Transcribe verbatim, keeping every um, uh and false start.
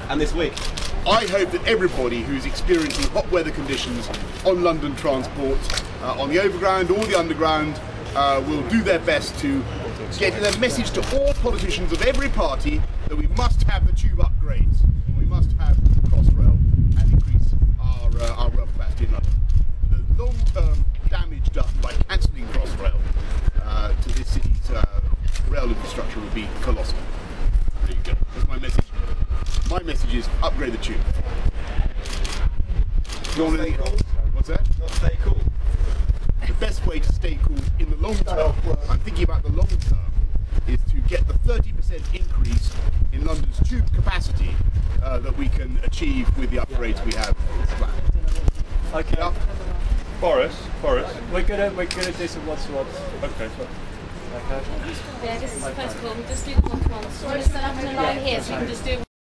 And this week? I hope that everybody who's experiencing hot weather conditions on London transport, uh, on the overground or the underground, uh, will do their best to get a message to all politicians of every party that we must have the tube upgrades. We must have Crossrail and increase our, uh, our rail capacity in London. The long-term damage done by cancelling Crossrail uh, to this city's uh, rail infrastructure would be colossal. There you go. That's my message. My message is upgrade the tube. You want anything else? What's that? Not stay cool. The best way to stay cool in the long term, I'm thinking about the long term, is to get the thirty percent increase in London's tube capacity uh, that we can achieve with the upgrades we have planned. Okay. Yeah. Boris, Boris. We're gonna we're gonna do some one to ones. Okay. Okay. Yeah, this is the first call. We'll just do the one to one. So we're just set up in a line here so we can just do